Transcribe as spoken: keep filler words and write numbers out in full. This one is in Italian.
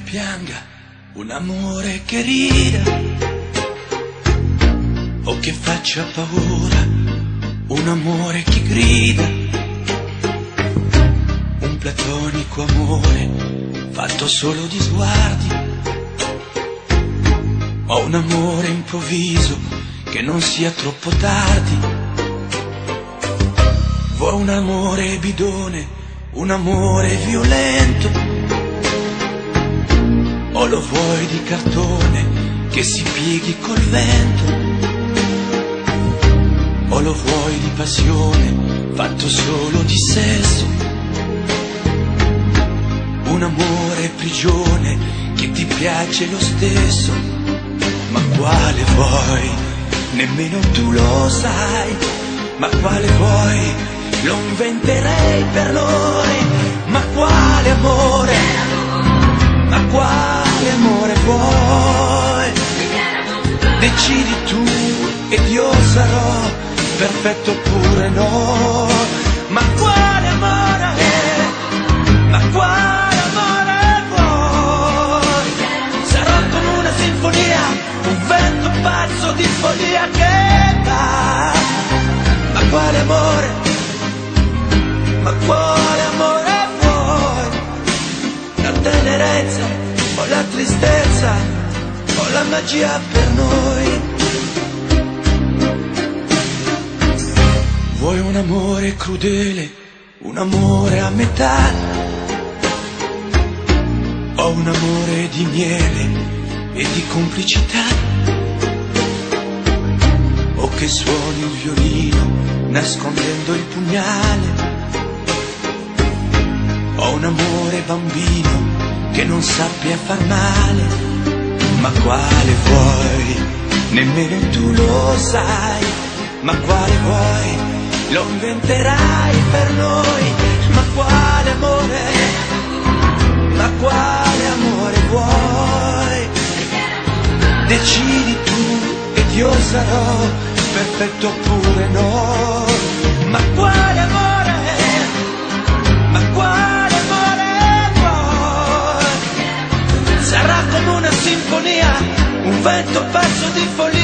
pianga, un amore che rida o che faccia paura, un amore che grida, un platonico amore fatto solo di sguardi, o un amore improvviso che non sia troppo tardi. Vuoi un amore bidone, un amore violento, o lo vuoi di cartone che si pieghi col vento, o lo vuoi di passione fatto solo di sesso, un amore prigione che ti piace lo stesso. Ma quale vuoi? Nemmeno tu lo sai. Ma quale vuoi? Lo inventerei per noi. Ma quale amore? Ma quale amore vuoi? Decidi tu ed io sarò perfetto oppure no. Ma quale amore? Ma quale amore vuoi? Sarò come una sinfonia, un vento pazzo di follia che va. Ma quale amore? Ma quale amore vuoi? La tenerezza o la tristezza o la magia per noi? Vuoi un amore crudele, un amore a metà, o un amore di miele e di complicità, o che suoni il violino nascondendo il pugnale, o un amore bambino che non sappia far male. Ma quale vuoi? Nemmeno tu lo sai. Ma quale vuoi? Lo inventerai per noi. Ma quale amore? Ma quale amore vuoi? Decidi tu ed io sarò perfetto oppure no. Ma quale amore? Ma quale amore vuoi? Sarà come una sinfonia, un vento pazzo di follia